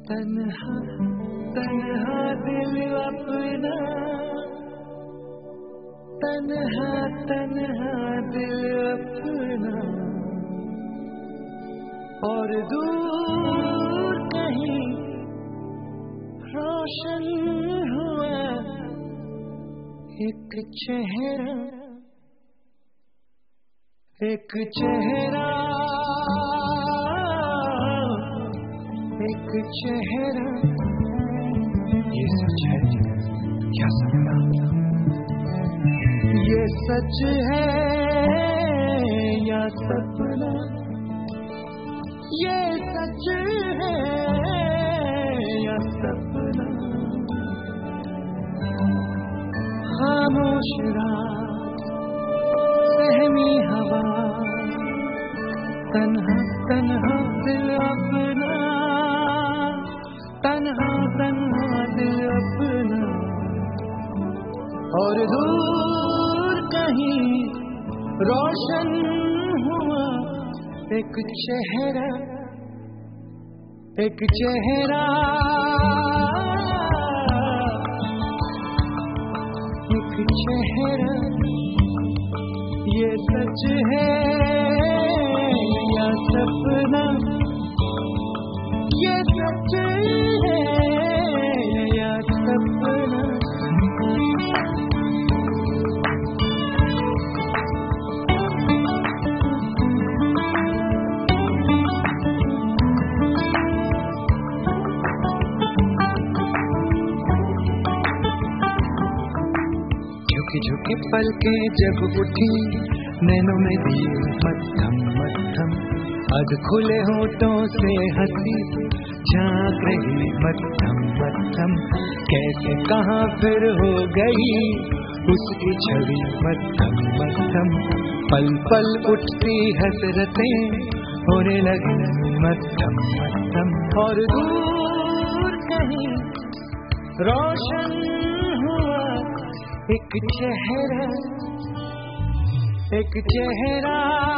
तन्हा तन्हा दिल अपना, तन्हा तन्हा दिल अपना, और दूर कहीं रोशन हुआ एक चेहरा, एक चेहरा, एक चेहरा। ये सच है क्या सपना? ये सच है या सपना? ये सच है या सपना? खामोश रात, सहमी हवा, तन्हा तन्हा दिल अपना, तन्हा तन्हा दिल अपना, और दूर कहीं रोशन हुआ एक चेहरा, एक चेहरा, एक चेहरा। ये सच है या सपना? ये सच है या सपना? झुकी झुकी पलके जब उठी, नैनों में दिए मध्यम मध्यम, आज खुले होठों से हंसी झांक रही मध्यम मध्यम, कैसे कहाँ फिर हो गई उसकी छवि मध्यम मध्यम, पल पल उठती हसरतें होने लगी मध्यम मध्यम, और दूर कहीं रोशन हुआ एक चेहरा, एक चेहरा,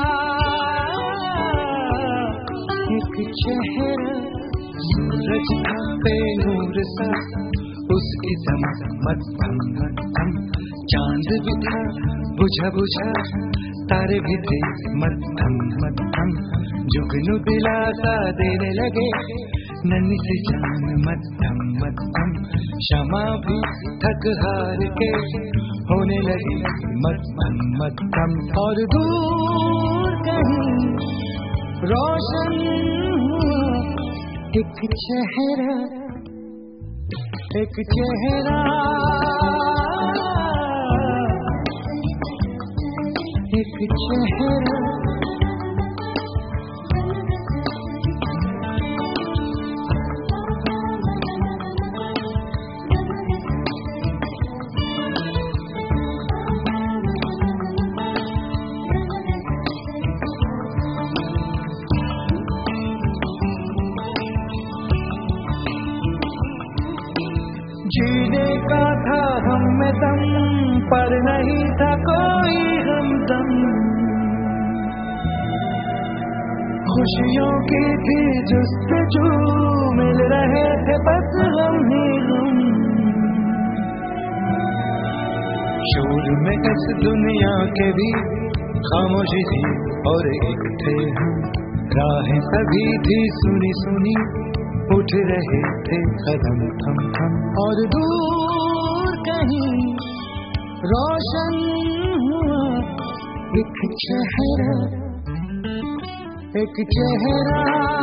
एक चेहरा। सूरज था बेनूर सा उसकी दम मध्यम मध्यम, चांद भी था बुझा बुझा, तारे भी थे मध्यम मध्यम, जुगनू दिलासा देने लगे नन्ही सी जान मध्यम मध्यम, क्षमा भी थक हार के होने लगी मध्यम मध्यम, और दूर कहीं रोशन हुआ एक चेहरा, एक चेहरा, एक चेहरा। जीने का था हमें दम, पर नहीं था कोई हमदम, खुशियों की थी जुस्तजू, मिल रहे थे बस हम ही हम, शोर में इस दुनिया के भी खामोशी थी और एक थे हम, राहें सभी थी सुनी सुनी, उठ रहे थे कदम थम थम, और दूर कहीं रोशन हुआ एक चेहरा, एक चेहरा,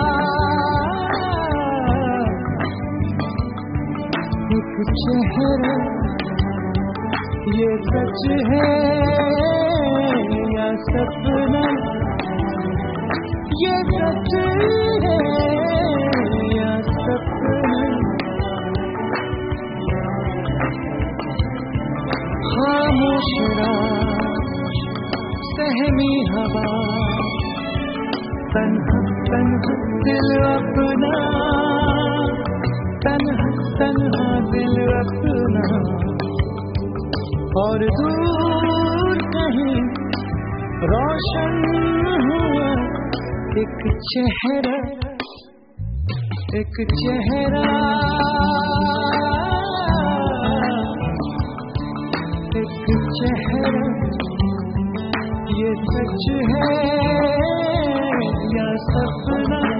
एक चेहरा। ये सच है या सपना? ये सच है या सपना? खामोश रात, सहमी हवा, तन्हा तन्हा दिल अपना, तन्हा तन्हा दिल अपना, और दूर कहीं रोशन हुआ एक चेहरा, एक चेहरा, एक चेहरा, ये सच है या सपना।